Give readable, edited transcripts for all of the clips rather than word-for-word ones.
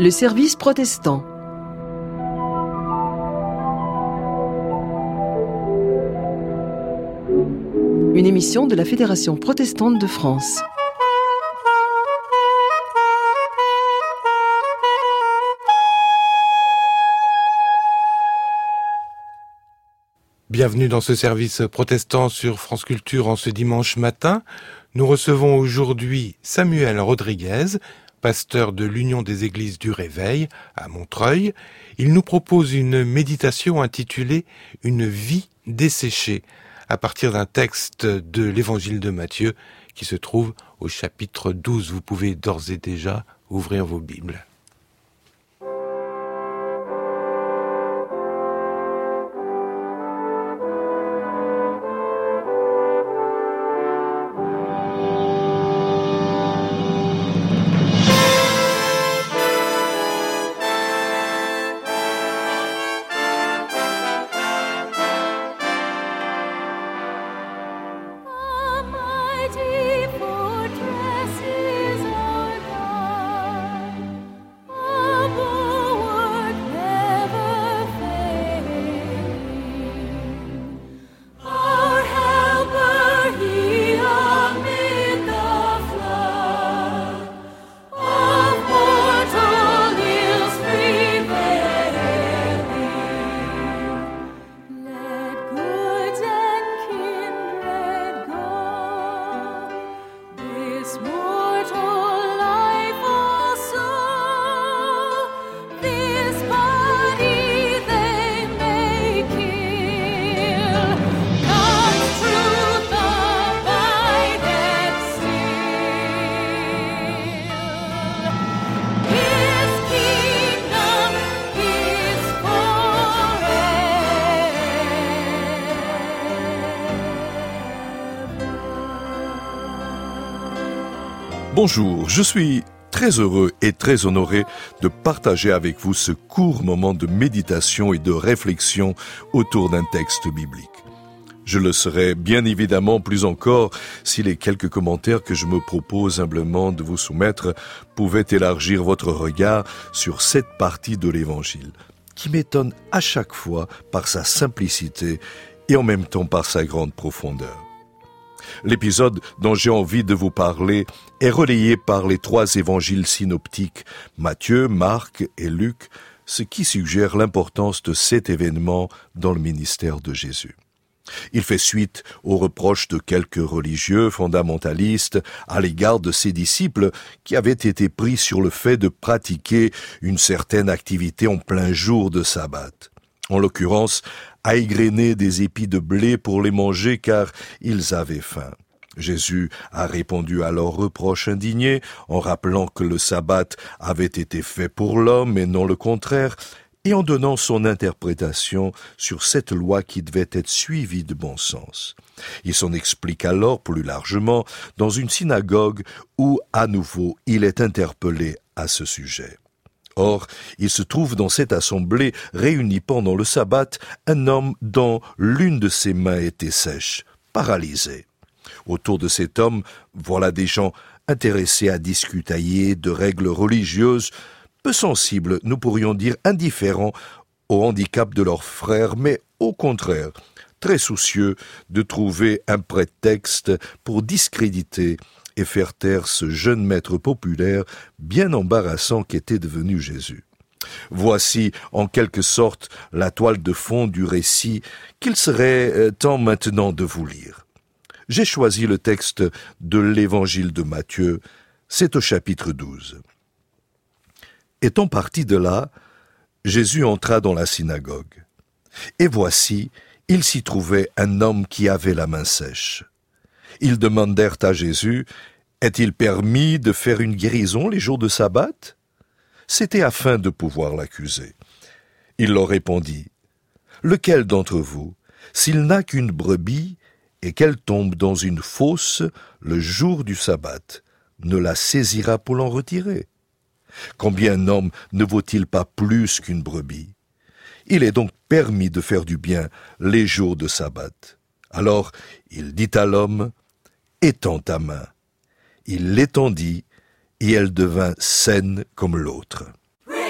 Le service protestant. Une émission de la Fédération protestante de France. Bienvenue dans ce service protestant sur France Culture en ce dimanche matin. Nous recevons aujourd'hui Samuel Rodriguez, pasteur de l'Union des Églises du Réveil à Montreuil. Il nous propose une méditation intitulée « Une vie desséchée » à partir d'un texte de l'Évangile de Matthieu qui se trouve au chapitre 12. Vous pouvez d'ores et déjà ouvrir vos Bibles. Bonjour, je suis très heureux et très honoré de partager avec vous ce court moment de méditation et de réflexion autour d'un texte biblique. Je le serais bien évidemment plus encore si les quelques commentaires que je me propose humblement de vous soumettre pouvaient élargir votre regard sur cette partie de l'Évangile, qui m'étonne à chaque fois par sa simplicité et en même temps par sa grande profondeur. L'épisode dont j'ai envie de vous parler est relayé par les 3 évangiles synoptiques, Matthieu, Marc et Luc, ce qui suggère l'importance de cet événement dans le ministère de Jésus. Il fait suite aux reproches de quelques religieux fondamentalistes à l'égard de ses disciples qui avaient été pris sur le fait de pratiquer une certaine activité en plein jour de sabbat. En l'occurrence, à égrener des épis de blé pour les manger car ils avaient faim. Jésus a répondu à leurs reproches indignés en rappelant que le sabbat avait été fait pour l'homme et non le contraire, et en donnant son interprétation sur cette loi qui devait être suivie de bon sens. Il s'en explique alors plus largement dans une synagogue où, à nouveau, il est interpellé à ce sujet. Or, il se trouve dans cette assemblée réunie pendant le sabbat un homme dont l'une de ses mains était sèche, paralysée. Autour de cet homme, voilà des gens intéressés à discutailler de règles religieuses, peu sensibles, nous pourrions dire indifférents au handicap de leurs frères, mais au contraire, très soucieux de trouver un prétexte pour discréditer et faire taire ce jeune maître populaire bien embarrassant qu'était devenu Jésus. Voici en quelque sorte la toile de fond du récit qu'il serait temps maintenant de vous lire. J'ai choisi le texte de l'Évangile de Matthieu, c'est au chapitre 12. Étant parti de là, Jésus entra dans la synagogue. Et voici, il s'y trouvait un homme qui avait la main sèche. Ils demandèrent à Jésus, « Est-il permis de faire une guérison les jours de sabbat ?» C'était afin de pouvoir l'accuser. Il leur répondit, « Lequel d'entre vous, s'il n'a qu'une brebis et qu'elle tombe dans une fosse le jour du sabbat, ne la saisira pour l'en retirer ? Combien un homme ne vaut-il pas plus qu'une brebis ? Il est donc permis de faire du bien les jours de sabbat. » Alors il dit à l'homme, « Étends ta main. » Il l'étendit, et elle devint saine comme l'autre. Rejoice,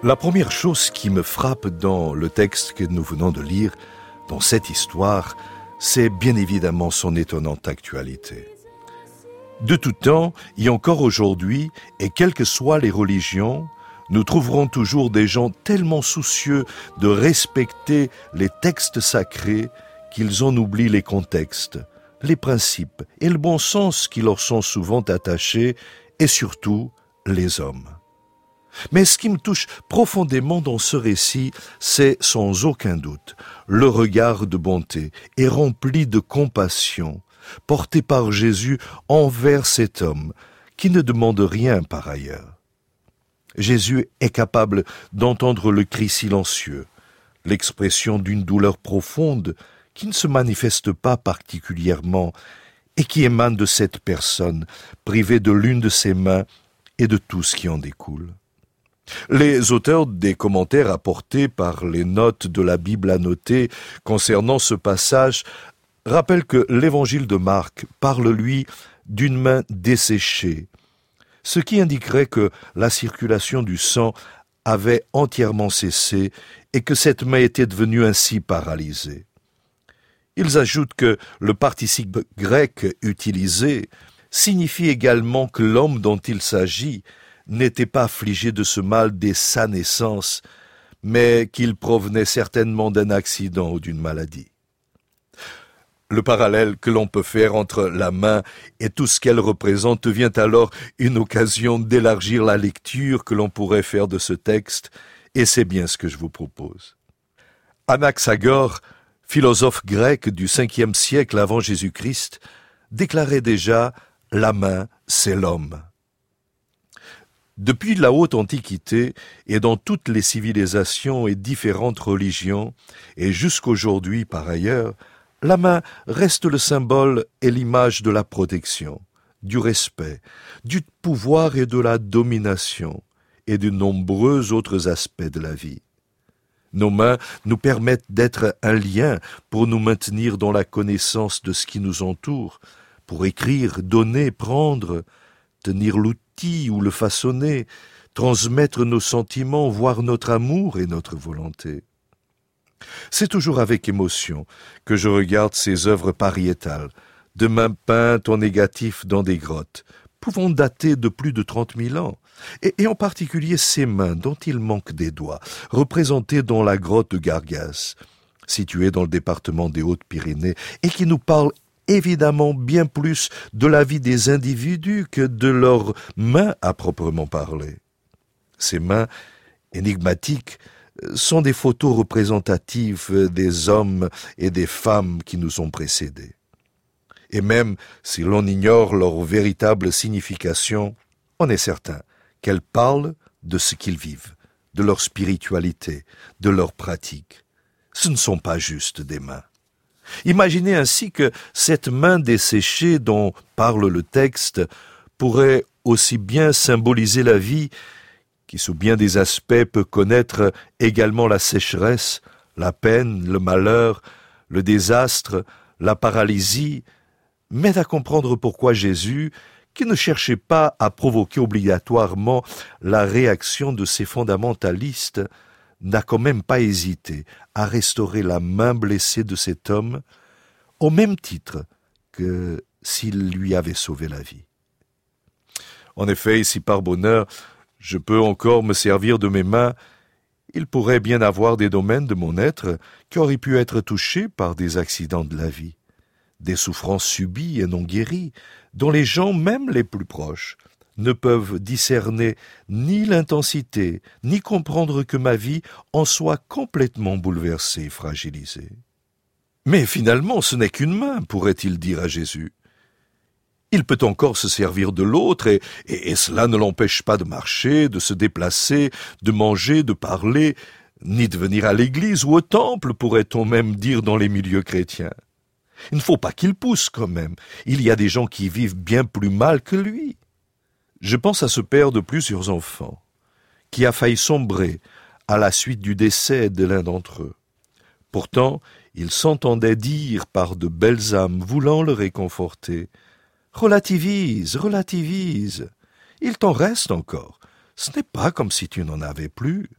La première chose qui me frappe dans le texte que nous venons de lire, dans cette histoire, c'est bien évidemment son étonnante actualité. De tout temps, et encore aujourd'hui, et quelles que soient les religions, nous trouverons toujours des gens tellement soucieux de respecter les textes sacrés qu'ils en oublient les contextes, les principes et le bon sens qui leur sont souvent attachés, et surtout les hommes. Mais ce qui me touche profondément dans ce récit, c'est sans aucun doute le regard de bonté et rempli de compassion porté par Jésus envers cet homme qui ne demande rien par ailleurs. Jésus est capable d'entendre le cri silencieux, l'expression d'une douleur profonde qui ne se manifeste pas particulièrement et qui émane de cette personne privée de l'une de ses mains et de tout ce qui en découle. Les auteurs des commentaires apportés par les notes de la Bible annotées concernant ce passage rappellent que l'évangile de Marc parle, lui, d'une main desséchée, ce qui indiquerait que la circulation du sang avait entièrement cessé et que cette main était devenue ainsi paralysée. Ils ajoutent que le participe grec utilisé signifie également que l'homme dont il s'agit n'était pas affligé de ce mal dès sa naissance, mais qu'il provenait certainement d'un accident ou d'une maladie. Le parallèle que l'on peut faire entre la main et tout ce qu'elle représente devient alors une occasion d'élargir la lecture que l'on pourrait faire de ce texte, et c'est bien ce que je vous propose. Anaxagore, philosophe grec du 5e siècle avant Jésus-Christ, déclarait déjà « la main, c'est l'homme ». Depuis la haute antiquité et dans toutes les civilisations et différentes religions, et jusqu'aujourd'hui par ailleurs, la main reste le symbole et l'image de la protection, du respect, du pouvoir et de la domination, et de nombreux autres aspects de la vie. Nos mains nous permettent d'être un lien pour nous maintenir dans la connaissance de ce qui nous entoure, pour écrire, donner, prendre, tenir l'outil ou le façonner, transmettre nos sentiments, voire notre amour et notre volonté. C'est toujours avec émotion que je regarde ces œuvres pariétales, de mains peintes en négatif dans des grottes, pouvant dater de plus de 30 000 ans, et en particulier ces mains dont il manque des doigts, représentées dans la grotte de Gargas, située dans le département des Hautes-Pyrénées, et qui nous parlent évidemment bien plus de la vie des individus que de leurs mains à proprement parler. Ces mains énigmatiques sont des photos représentatives des hommes et des femmes qui nous ont précédés. Et même si l'on ignore leur véritable signification, on est certain qu'elles parlent de ce qu'ils vivent, de leur spiritualité, de leur pratique. Ce ne sont pas juste des mains. Imaginez ainsi que cette main desséchée dont parle le texte pourrait aussi bien symboliser la vie, qui sous bien des aspects peut connaître également la sécheresse, la peine, le malheur, le désastre, la paralysie, m'aide à comprendre pourquoi Jésus, qui ne cherchait pas à provoquer obligatoirement la réaction de ces fondamentalistes, n'a quand même pas hésité à restaurer la main blessée de cet homme au même titre que s'il lui avait sauvé la vie. En effet, si par bonheur je peux encore me servir de mes mains, il pourrait bien avoir des domaines de mon être qui auraient pu être touchés par des accidents de la vie, des souffrances subies et non guéries, dont les gens, même les plus proches, ne peuvent discerner ni l'intensité, ni comprendre que ma vie en soit complètement bouleversée et fragilisée. Mais finalement, ce n'est qu'une main, pourrait-il dire à Jésus. Il peut encore se servir de l'autre, et cela ne l'empêche pas de marcher, de se déplacer, de manger, de parler, ni de venir à l'église ou au temple, pourrait-on même dire dans les milieux chrétiens. Il ne faut pas qu'il pousse quand même. Il y a des gens qui vivent bien plus mal que lui. Je pense à ce père de plusieurs enfants, qui a failli sombrer à la suite du décès de l'un d'entre eux. Pourtant, il s'entendait dire par de belles âmes voulant le réconforter « Relativise, relativise, il t'en reste encore, ce n'est pas comme si tu n'en avais plus. »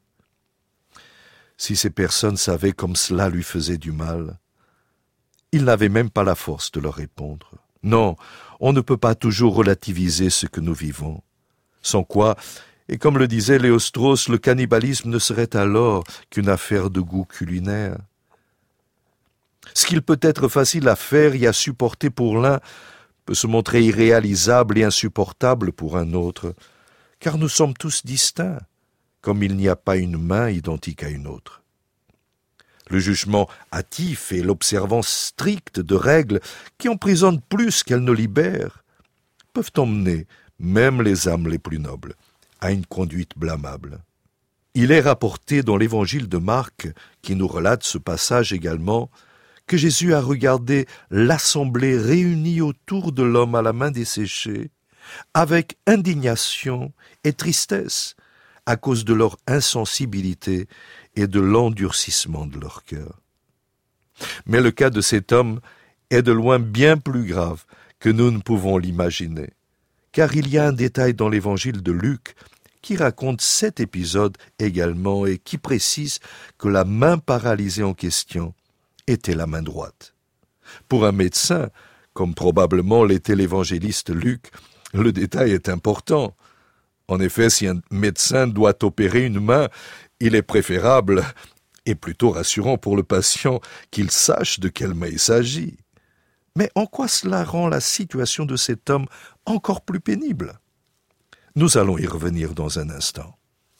Si ces personnes savaient comme cela lui faisait du mal, il n'avait même pas la force de leur répondre. Non, on ne peut pas toujours relativiser ce que nous vivons. Sans quoi, et comme le disait Léo-Strauss, le cannibalisme ne serait alors qu'une affaire de goût culinaire. Ce qu'il peut être facile à faire et à supporter pour l'un peut se montrer irréalisable et insupportable pour un autre, car nous sommes tous distincts, comme il n'y a pas une main identique à une autre. Le jugement hâtif et l'observance stricte de règles qui emprisonnent plus qu'elles ne libèrent peuvent emmener même les âmes les plus nobles à une conduite blâmable. Il est rapporté dans l'évangile de Marc, qui nous relate ce passage également, que Jésus a regardé l'assemblée réunie autour de l'homme à la main desséchée avec indignation et tristesse à cause de leur insensibilité et de l'endurcissement de leur cœur. Mais le cas de cet homme est de loin bien plus grave que nous ne pouvons l'imaginer, car il y a un détail dans l'évangile de Luc qui raconte cet épisode également et qui précise que la main paralysée en question était la main droite. Pour un médecin, comme probablement l'était l'évangéliste Luc, le détail est important. En effet, si un médecin doit opérer une main, il est préférable et plutôt rassurant pour le patient qu'il sache de quelle main il s'agit. Mais en quoi cela rend la situation de cet homme encore plus pénible ? Nous allons y revenir dans un instant.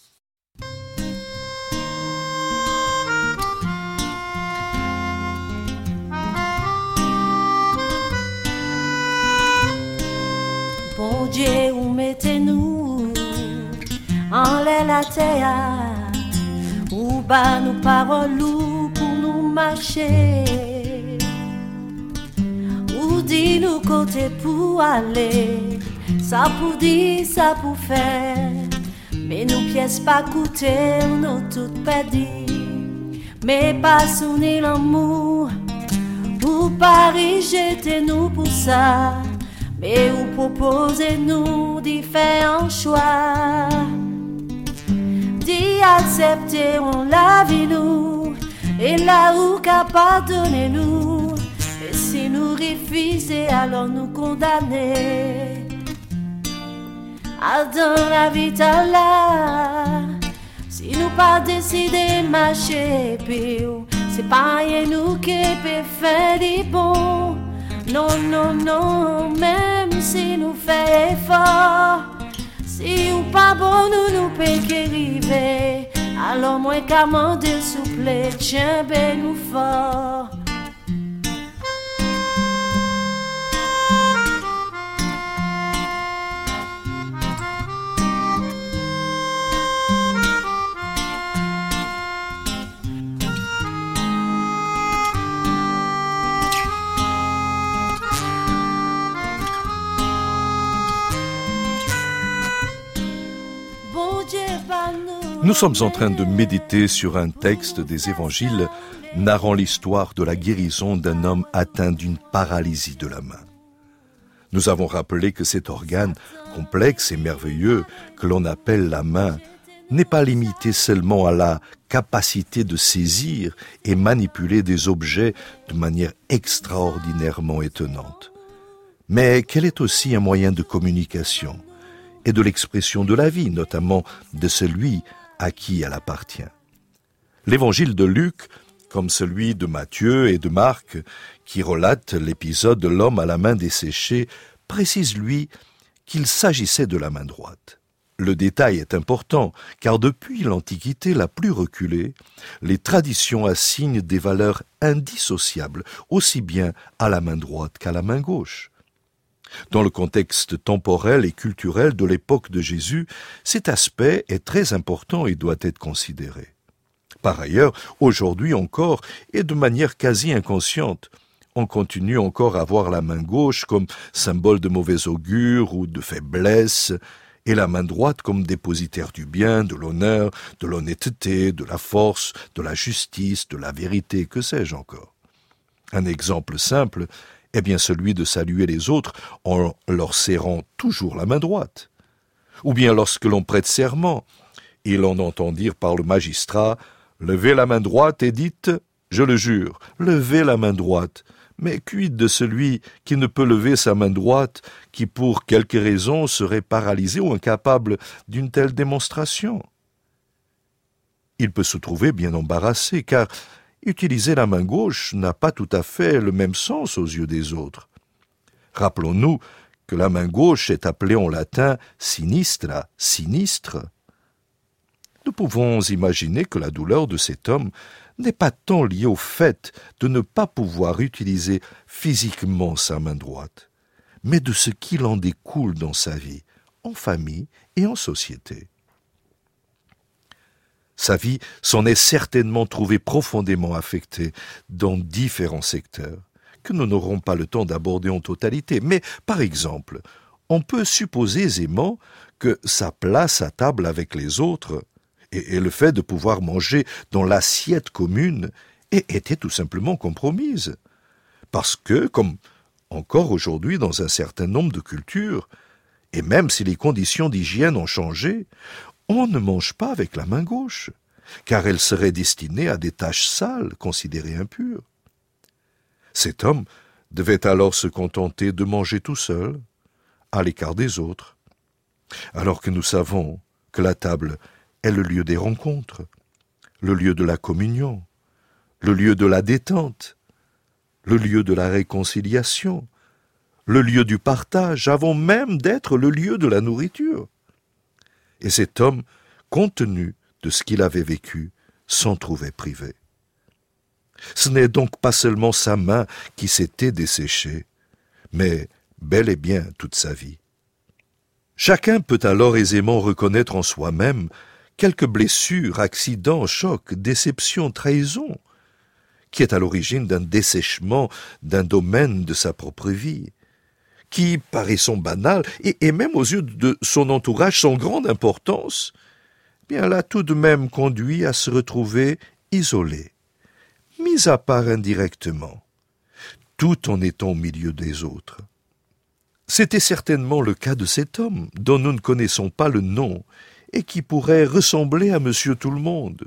Bon Dieu, où mettez-nous en l'air la terre, où bas nous paroles pour nous marcher, où dit nous côté pour aller, ça pour dire, ça pour faire, mais nous pièces pas coûter, nous toutes perdues, mais pas sonner l'amour, ou Paris jetez-nous pour ça. Mais où proposez-nous différents choix, d'y accepter on la vie nous, et là où qu'à pardonner-nous, et si nous refusons alors nous condamner, à dans la vie t'as là, si nous pas décider marcher, puis c'est pas rien nous qui peut faire du bon. Non, non, non, même si nous fait effort, si ou pas bon nous peut qu'arriver, alors moins qu'à m'en dessouple, tiens ben nous fort. Nous sommes en train de méditer sur un texte des évangiles narrant l'histoire de la guérison d'un homme atteint d'une paralysie de la main. Nous avons rappelé que cet organe complexe et merveilleux que l'on appelle la main n'est pas limité seulement à la capacité de saisir et manipuler des objets de manière extraordinairement étonnante, mais qu'elle est aussi un moyen de communication et de l'expression de la vie, notamment de celui à qui elle appartient. L'évangile de Luc, comme celui de Matthieu et de Marc, qui relate l'épisode de l'homme à la main desséchée, précise lui qu'il s'agissait de la main droite. Le détail est important, car depuis l'Antiquité la plus reculée, les traditions assignent des valeurs indissociables, aussi bien à la main droite qu'à la main gauche. Dans le contexte temporel et culturel de l'époque de Jésus, cet aspect est très important et doit être considéré. Par ailleurs, aujourd'hui encore, et de manière quasi inconsciente, on continue encore à voir la main gauche comme symbole de mauvais augure ou de faiblesse, et la main droite comme dépositaire du bien, de l'honneur, de l'honnêteté, de la force, de la justice, de la vérité, que sais-je encore. Un exemple simple est bien celui de saluer les autres en leur serrant toujours la main droite. Ou bien lorsque l'on prête serment, et l'on entend dire par le magistrat Levez la main droite et dites « Je le jure, levez la main droite ». Mais quid de celui qui ne peut lever sa main droite, qui pour quelque raison serait paralysé ou incapable d'une telle démonstration? Il peut se trouver bien embarrassé, car utiliser la main gauche n'a pas tout à fait le même sens aux yeux des autres. Rappelons-nous que la main gauche est appelée en latin sinistra, sinistre. Nous pouvons imaginer que la douleur de cet homme n'est pas tant liée au fait de ne pas pouvoir utiliser physiquement sa main droite, mais de ce qu'il en découle dans sa vie, en famille et en société. Sa vie s'en est certainement trouvée profondément affectée dans différents secteurs, que nous n'aurons pas le temps d'aborder en totalité. Mais, par exemple, on peut supposer aisément que sa place à table avec les autres et le fait de pouvoir manger dans l'assiette commune était tout simplement compromise. Parce que, comme encore aujourd'hui dans un certain nombre de cultures, et même si les conditions d'hygiène ont changé, on ne mange pas avec la main gauche, car elle serait destinée à des tâches sales, considérées impures. Cet homme devait alors se contenter de manger tout seul, à l'écart des autres, alors que nous savons que la table est le lieu des rencontres, le lieu de la communion, le lieu de la détente, le lieu de la réconciliation, le lieu du partage, avant même d'être le lieu de la nourriture. Et cet homme, compte tenu de ce qu'il avait vécu, s'en trouvait privé. Ce n'est donc pas seulement sa main qui s'était desséchée, mais bel et bien toute sa vie. Chacun peut alors aisément reconnaître en soi-même quelques blessures, accidents, chocs, déceptions, trahisons, qui est à l'origine d'un dessèchement d'un domaine de sa propre vie, qui, paraissant banal, et même aux yeux de son entourage sans grande importance, bien l'a tout de même conduit à se retrouver isolé, mis à part indirectement, tout en étant au milieu des autres. C'était certainement le cas de cet homme, dont nous ne connaissons pas le nom, et qui pourrait ressembler à Monsieur Tout-le-Monde.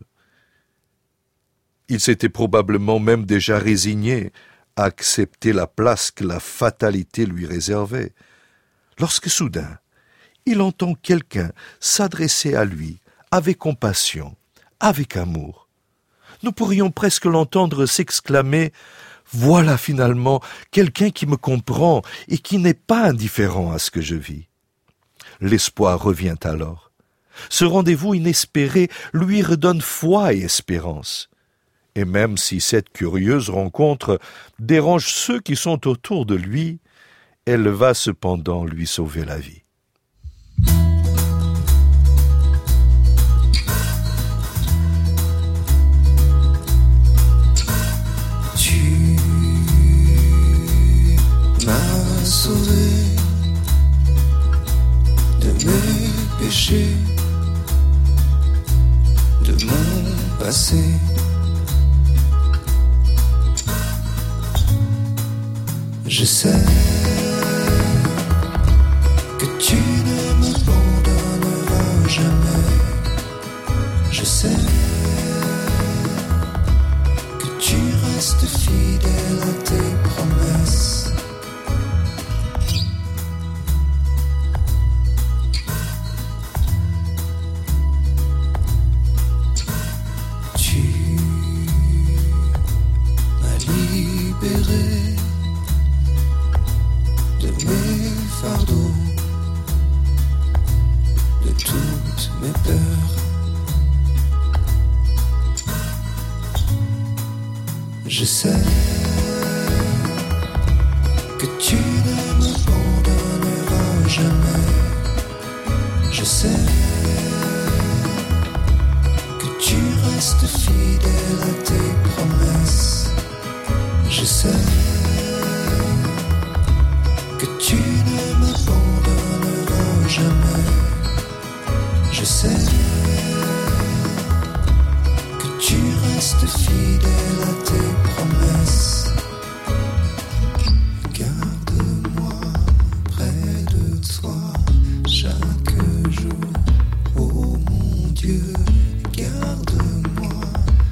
Il s'était probablement même déjà résigné à accepter la place que la fatalité lui réservait, lorsque soudain, il entend quelqu'un s'adresser à lui avec compassion, avec amour. Nous pourrions presque l'entendre s'exclamer « Voilà finalement quelqu'un qui me comprend et qui n'est pas indifférent à ce que je vis. » L'espoir revient alors. Ce rendez-vous inespéré lui redonne foi et espérance. Et même si cette curieuse rencontre dérange ceux qui sont autour de lui, elle va cependant lui sauver la vie. Tu m'as sauvé de mes péchés, de mon passé. Je sais que tu ne m'abandonneras jamais. Je sais que tu restes fidèle à tes promesses. Tu m'as libéré de mes fardeaux, de toutes mes peurs. Je sais que tu ne m'abandonneras jamais. Je sais que tu restes fidèle à tes promesses. Je sais que tu ne m'abandonneras jamais. Je sais que tu restes fidèle à tes promesses. Garde-moi près de toi chaque jour, oh mon Dieu. Garde-moi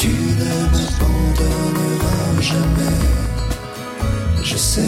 tu ne m'abandonneras jamais. Je sais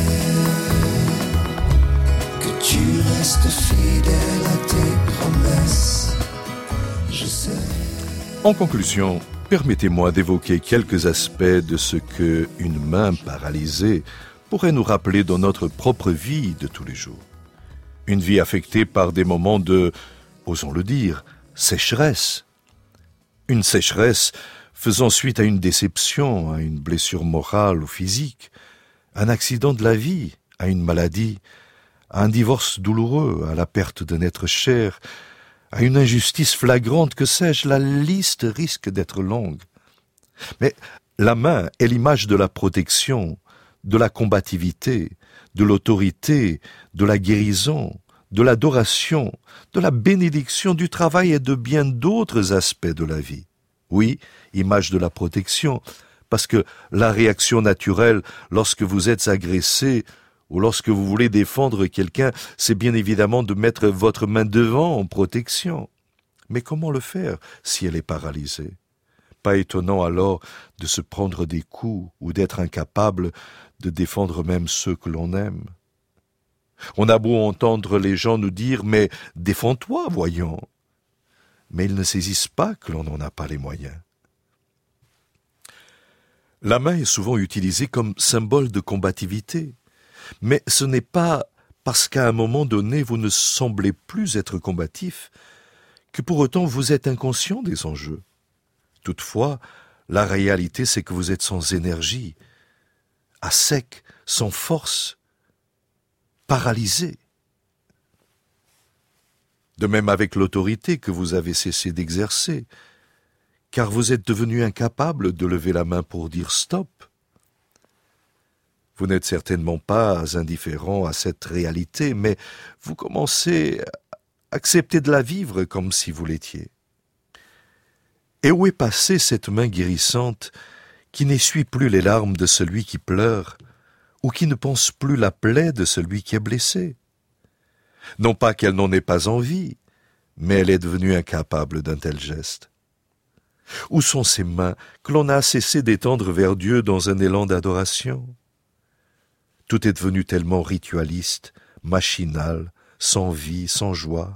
que tu restes fidèle à tes promesses. Je sais. En conclusion, permettez-moi d'évoquer quelques aspects de ce que une main paralysée pourrait nous rappeler dans notre propre vie de tous les jours. Une vie affectée par des moments de, osons le dire, sécheresse. Une sécheresse faisant suite à une déception, à une blessure morale ou physique, à un accident de la vie, à une maladie, à un divorce douloureux, à la perte d'un être cher, à une injustice flagrante, que sais-je, la liste risque d'être longue. Mais la main est l'image de la protection, de la combativité, de l'autorité, de la guérison, de l'adoration, de la bénédiction, du travail et de bien d'autres aspects de la vie. Oui, image de la protection, parce que la réaction naturelle lorsque vous êtes agressé ou lorsque vous voulez défendre quelqu'un, c'est bien évidemment de mettre votre main devant en protection. Mais comment le faire si elle est paralysée ? Pas étonnant alors de se prendre des coups ou d'être incapable de défendre même ceux que l'on aime. On a beau entendre les gens nous dire « mais défends-toi, voyons !» Mais ils ne saisissent pas que l'on n'en a pas les moyens. La main est souvent utilisée comme symbole de combativité, mais ce n'est pas parce qu'à un moment donné vous ne semblez plus être combatif que pour autant vous êtes inconscient des enjeux. Toutefois, la réalité c'est que vous êtes sans énergie, à sec, sans force, paralysé. De même avec l'autorité que vous avez cessé d'exercer, car vous êtes devenu incapable de lever la main pour dire stop. Vous n'êtes certainement pas indifférent à cette réalité, mais vous commencez à accepter de la vivre comme si vous l'étiez. Et où est passée cette main guérissante qui n'essuie plus les larmes de celui qui pleure, ou qui ne pense plus la plaie de celui qui est blessé? Non pas qu'elle n'en ait pas envie, mais elle est devenue incapable d'un tel geste. Où sont ces mains que l'on a cessé d'étendre vers Dieu dans un élan d'adoration? Tout est devenu tellement ritualiste, machinal, sans vie, sans joie.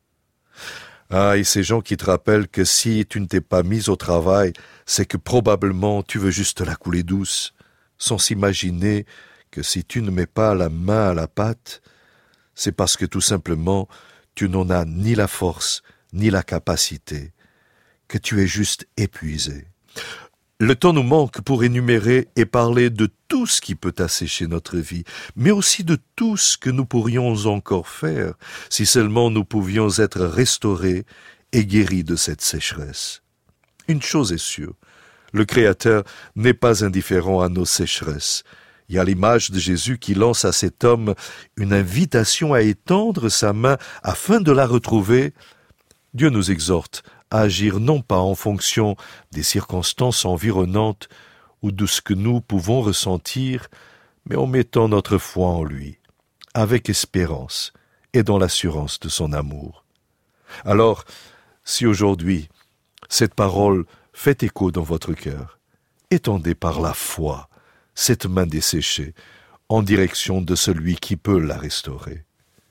Ah, et ces gens qui te rappellent que si tu ne t'es pas mis au travail, c'est que probablement tu veux juste la couler douce, sans s'imaginer que si tu ne mets pas la main à la pâte, c'est parce que tout simplement tu n'en as ni la force, ni la capacité, que tu es juste épuisé. Le temps nous manque pour énumérer et parler de tout ce qui peut assécher notre vie, mais aussi de tout ce que nous pourrions encore faire si seulement nous pouvions être restaurés et guéris de cette sécheresse. Une chose est sûre, le Créateur n'est pas indifférent à nos sécheresses. Il y a l'image de Jésus qui lance à cet homme une invitation à étendre sa main afin de la retrouver. Dieu nous exhorte à agir non pas en fonction des circonstances environnantes ou de ce que nous pouvons ressentir, mais en mettant notre foi en lui, avec espérance et dans l'assurance de son amour. Alors, si aujourd'hui, cette parole fait écho dans votre cœur, étendez par la foi cette main desséchée en direction de celui qui peut la restaurer.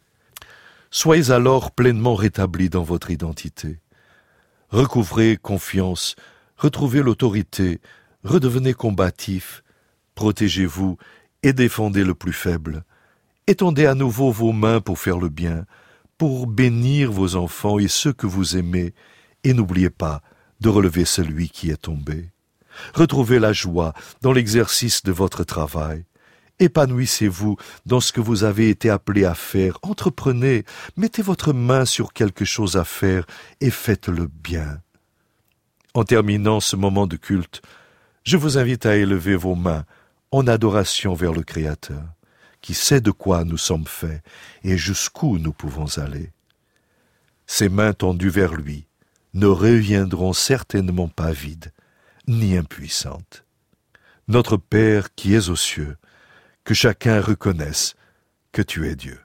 Soyez alors pleinement rétablis dans votre identité. Recouvrez confiance, retrouvez l'autorité, redevenez combatif, protégez-vous et défendez le plus faible. Étendez à nouveau vos mains pour faire le bien, pour bénir vos enfants et ceux que vous aimez, et n'oubliez pas de relever celui qui est tombé. Retrouvez la joie dans l'exercice de votre travail. Épanouissez-vous dans ce que vous avez été appelé à faire. Entreprenez, mettez votre main sur quelque chose à faire et faites-le bien. En terminant ce moment de culte, je vous invite à élever vos mains en adoration vers le Créateur, qui sait de quoi nous sommes faits et jusqu'où nous pouvons aller. Ces mains tendues vers lui ne reviendront certainement pas vides, ni impuissantes. Notre Père qui es aux cieux, que chacun reconnaisse que tu es Dieu.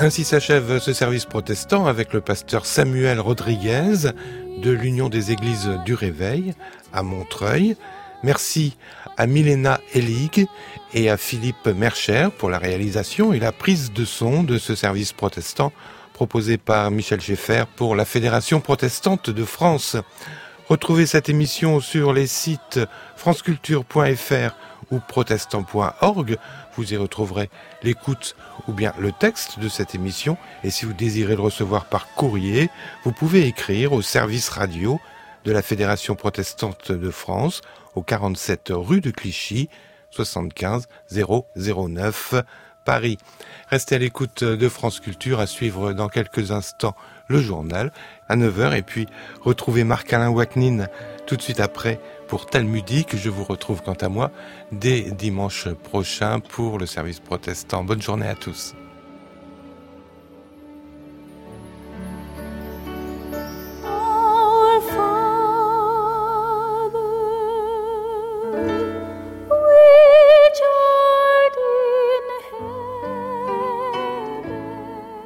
Ainsi s'achève ce service protestant avec le pasteur Samuel Rodriguez de l'Union des Églises du Réveil à Montreuil. Merci à Milena Ellig et à Philippe Mercher pour la réalisation et la prise de son de ce service protestant proposé par Michel Schaeffer pour la Fédération protestante de France. Retrouvez cette émission sur les sites franceculture.fr ou protestant.org. Vous y retrouverez l'écoute ou bien le texte de cette émission. Et si vous désirez le recevoir par courrier, vous pouvez écrire au service radio de la Fédération protestante de France, au 47 rue de Clichy, 75 009 Paris. Restez à l'écoute de France Culture, à suivre dans quelques instants le journal à 9h et puis retrouvez Marc-Alain Waknin tout de suite après pour Talmudique. Je vous retrouve quant à moi dès dimanche prochain pour le service protestant. Bonne journée à tous.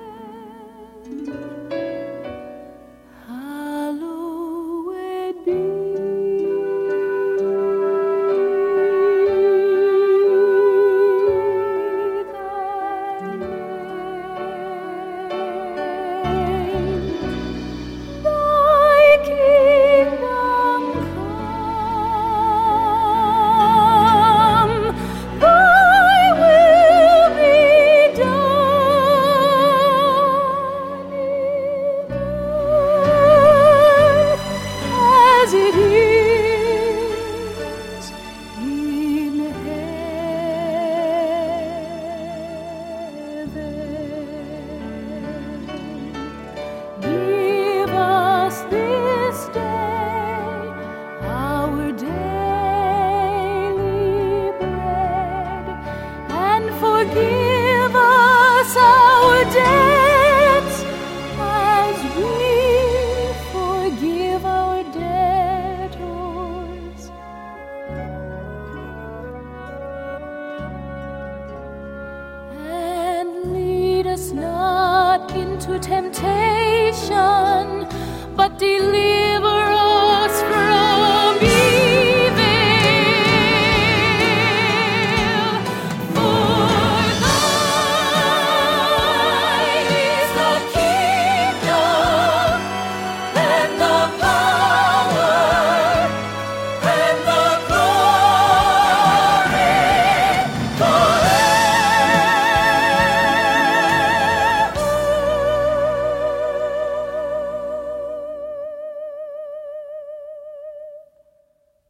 Hallowed be